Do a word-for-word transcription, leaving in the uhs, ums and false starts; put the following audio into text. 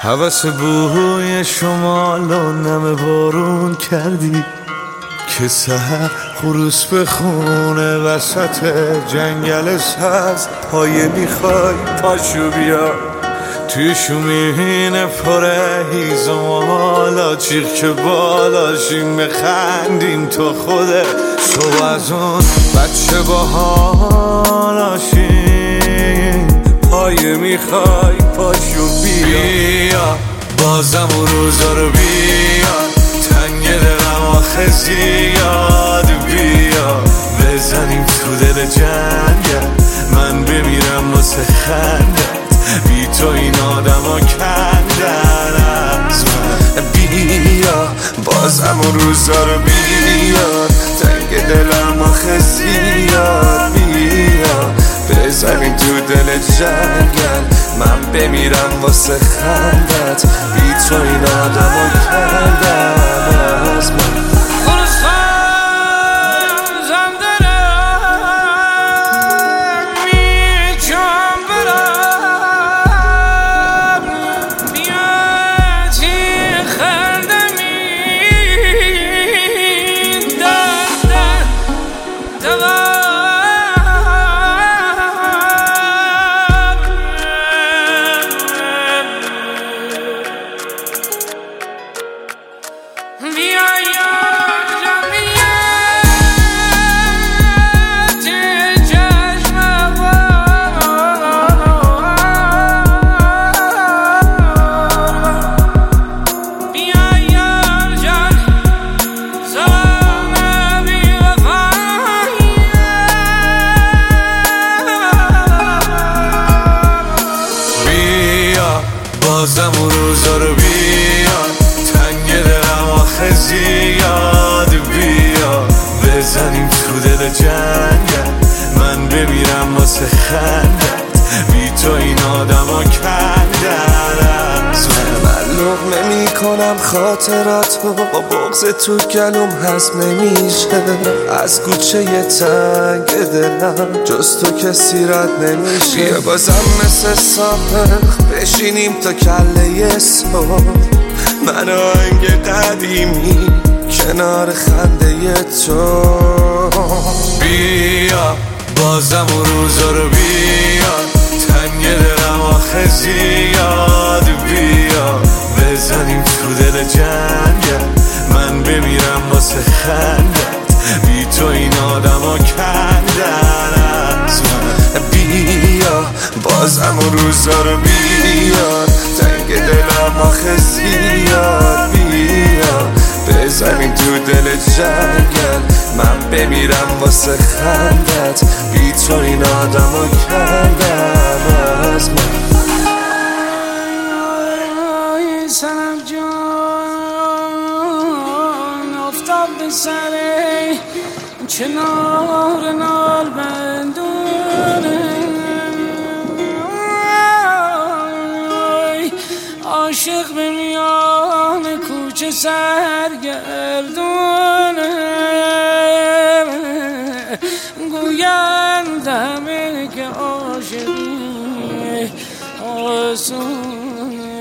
هوس بوی شمال و نم بارون کردی که سحر خروس به خونه وسط جنگل سبز. پایه میخوای پاشو بیا توی شومین پره هیزم حالا چیخ که بالاشیم بخندیم تو خوده تو از اون بچه با حالاشیم. پایه میخوای پاشو بیا بیا بازم اون روزا رو بیا تنگ دلم آخه زیاد بیا بزنیم تو دل جنگل من بمیرم واسه خندت بی تو این آدم ها کندن از من. بیا بازم اون روزا رو بیا تنگ دلم آخه زیاد بیا بزنیم تو دل جنگل من بمیرم واسه خندت بی تو این آدم ها کندن از من. بازم اون روزا رو بیا تنگ دلم آخه زیاد بیا بزنیم تو دل جنگل من بمیرم واسه خندت بی تو این آدم ها کندن از من. من لقمه میکنم خاطراتو با بغض تو گلوم هضم نمیشه از کوچه تنگ دلم جز تو کسی رد نمیشه. بیا بازم مثل سابق بشینیم تا کله صبح من آهنگ قدیمی کنار خنده تو. بیا بازم اون روزا رو بیا تنگ دلم آخه زیاد بیا بزنیم تو دل جنگل من بمیرم واسه خندت بی تو این آدم ها کندن از من. بیا بازم اون روزا رو بیا تنگ دلم آخه زیاد بیا بزنیم تو دل جنگل من بمیرم واسه خندت بی تو این آدم ها کندن از من. سنم جان افتاد به سره کنار نال بندونه عاشق به میان کوچه سرگردونه گویند همه که عاشقی آسونه